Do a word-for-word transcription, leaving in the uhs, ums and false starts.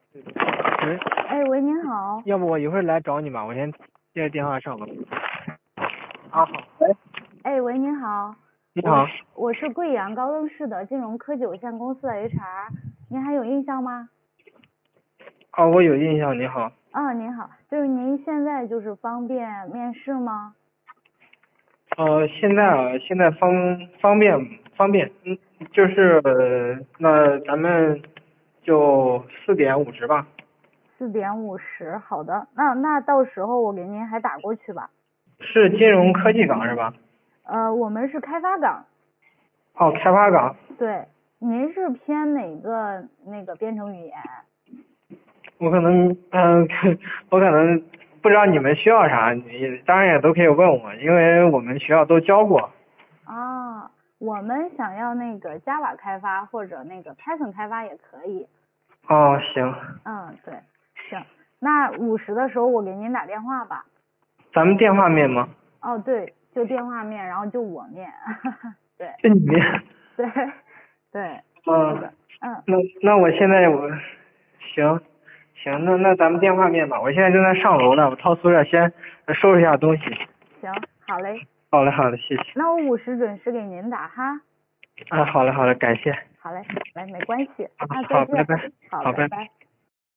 喂， 哎，喂，您好。 要不我一会儿来找你吧，我先接着电话上吧。啊，好。喂， 哎，喂，您好。 你好。 我我是贵阳高登市的金融科技有限公司的 H R，您还有印象吗？ 哦，我有印象，你好。 嗯，您好，就是您现在就是方便面试吗？ 呃，现在啊，现在方方便方便，嗯，就是呃那咱们就四点五十吧。 四点五十，好的，那那到时候我给您还打过去吧。 是金融科技岗是吧？ 呃，我们是开发岗。 哦，开发岗。 对，您是偏哪个那个编程语言？ 我可能嗯、我可能不知道你们需要啥，你当然也都可以问我，因为我们学校都教过。 啊，我们想要那个 Java 开发或者那个 Python 开发也可以。 哦，行。 嗯，对，行，那五十的时候我给您打电话吧。 咱们电话面吗？ 哦，对，就电话面，然后就我面，对， 就你面。 对，对， 嗯， 是的，嗯， 那那我现在我行行，那那咱们电话面吧，我现在正在上楼呢，我到宿舍先收拾一下东西。 行，好嘞。 好嘞好嘞，谢谢。 那我五十准时给您打哈。 啊，好嘞好嘞，感谢。 好嘞，来，没关系， 啊那再好，拜见。 拜。 好， 好，拜拜。 拜拜。